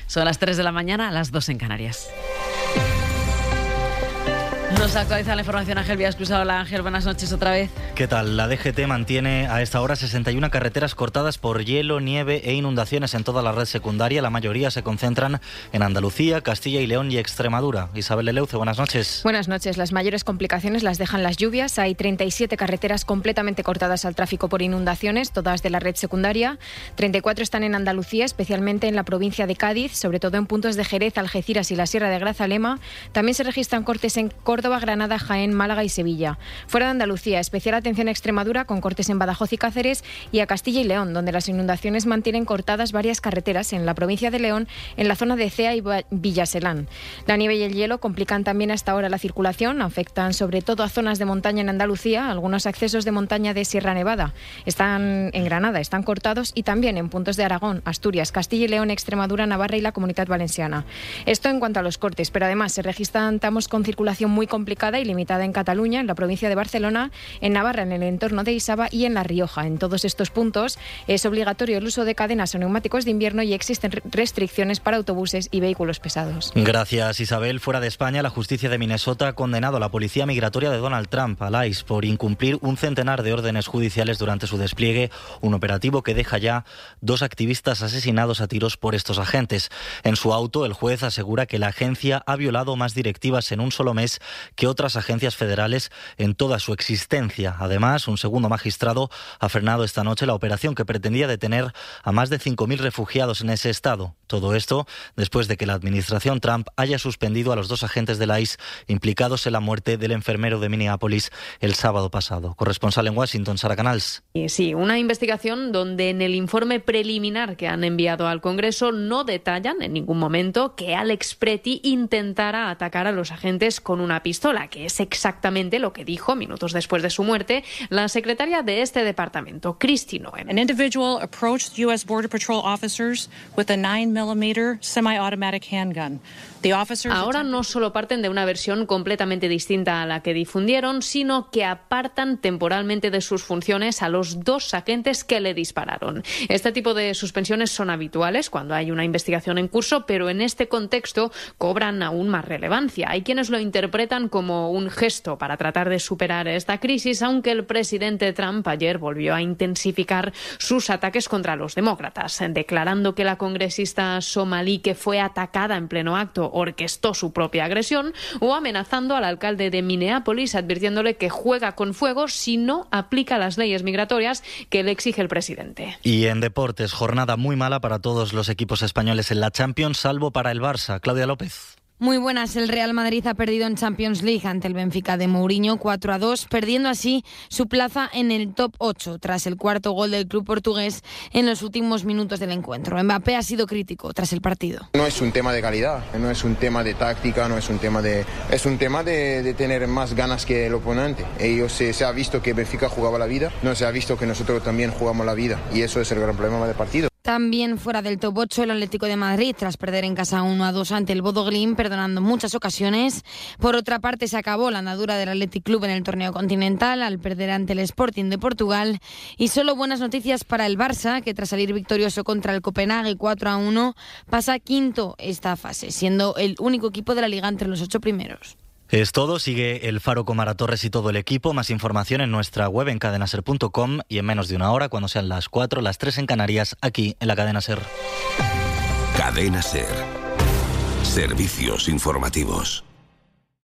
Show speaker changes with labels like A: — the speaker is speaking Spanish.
A: Son las 3 de la mañana, las 2 en Canarias. Nos actualiza la información Ángel Villaesclusa. Hola Ángel, buenas noches otra vez.
B: ¿Qué tal? La DGT mantiene a esta hora 61 carreteras cortadas por hielo, nieve e inundaciones en toda la red secundaria. La mayoría se concentran en Andalucía, Castilla y León y Extremadura. Isabel Eleuce, buenas noches.
C: Buenas noches. Las mayores complicaciones las dejan las lluvias. Hay 37 carreteras completamente cortadas al tráfico por inundaciones, todas de la red secundaria. 34 están en Andalucía, especialmente en la provincia de Cádiz, sobre todo en puntos de Jerez, Algeciras y la Sierra de Grazalema. También se registran cortes en Córdoba, Granada, Jaén, Málaga y Sevilla. Fuera de Andalucía, especial atención a Extremadura con cortes en Badajoz y Cáceres, y a Castilla y León, donde las inundaciones mantienen cortadas varias carreteras en la provincia de León, en la zona de Cea y Villaselán. La nieve y el hielo complican también hasta ahora la circulación, afectan sobre todo a zonas de montaña en Andalucía. Algunos accesos de montaña de Sierra Nevada están en Granada, están cortados, y también en puntos de Aragón, Asturias, Castilla y León, Extremadura, Navarra y la Comunidad Valenciana. Esto en cuanto a los cortes, pero además se registran tramos con circulación muy complicada y limitada en Cataluña, en la provincia de Barcelona, en Navarra, en el entorno de Isaba y en La Rioja. En todos estos puntos es obligatorio el uso de cadenas o neumáticos de invierno y existen restricciones para autobuses y vehículos pesados.
B: Gracias, Isabel. Fuera de España, la justicia de Minnesota ha condenado a la policía migratoria de Donald Trump, al ICE, por incumplir un centenar de órdenes judiciales durante su despliegue, un operativo que deja ya 2 activistas asesinados a tiros por estos agentes. En su auto, el juez asegura que la agencia ha violado más directivas en un solo mes que otras agencias federales en toda su existencia. Además, un segundo magistrado ha frenado esta noche la operación que pretendía detener a más de 5.000 refugiados en ese estado. Todo esto después de que la administración Trump haya suspendido a los 2 agentes de la ICE implicados en la muerte del enfermero de Minneapolis el sábado pasado. Corresponsal en Washington, Sara Canals.
D: Sí, una investigación donde en el informe preliminar que han enviado al Congreso no detallan en ningún momento que Alex Pretty intentara atacar a los agentes con una pistola, que es exactamente lo que dijo minutos después de su muerte la secretaria de este departamento, Kristi Noem.
E: An individual approached U.S. Border Patrol officers with a 9mm semi-automatic handgun.
D: Ahora no solo parten de una versión completamente distinta a la que difundieron, sino que apartan temporalmente de sus funciones a los 2 agentes que le dispararon. Este tipo de suspensiones son habituales cuando hay una investigación en curso, pero en este contexto cobran aún más relevancia. Hay quienes lo interpretan como un gesto para tratar de superar esta crisis, aunque el presidente Trump ayer volvió a intensificar sus ataques contra los demócratas, declarando que la congresista somalí que fue atacada en pleno acto orquestó su propia agresión, o amenazando al alcalde de Minneapolis, advirtiéndole que juega con fuego si no aplica las leyes migratorias que le exige el presidente.
B: Y en deportes, jornada muy mala para todos los equipos españoles en la Champions, salvo para el Barça. Claudia López.
F: Muy buenas. El Real Madrid ha perdido en Champions League ante el Benfica de Mourinho 4-2, perdiendo así su plaza en el top 8 tras el 4º gol del club portugués en los últimos minutos del encuentro. Mbappé ha sido crítico tras el partido.
G: No es un tema de calidad, no es un tema de táctica, no es un tema de... Es un tema de tener más ganas que el oponente. Se ha visto que Benfica jugaba la vida, no se ha visto que nosotros también jugamos la vida, y eso es el gran problema del partido.
F: También fuera del top 8 el Atlético de Madrid, tras perder en casa 1-2 ante el Bodo Glimt, perdonando muchas ocasiones. Por otra parte, se acabó la andadura del Athletic Club en el torneo continental al perder ante el Sporting de Portugal. Y solo buenas noticias para el Barça, que tras salir victorioso contra el Copenhague 4-1, pasa quinto esta fase, siendo el único equipo de la Liga entre los 8 primeros.
B: Es todo. Sigue el Faro con Mara Torres y todo el equipo. Más información en nuestra web en cadenaser.com y en menos de una hora, cuando sean las 4, las 3 en Canarias, aquí en la Cadena Ser.
H: Cadena Ser. Servicios informativos.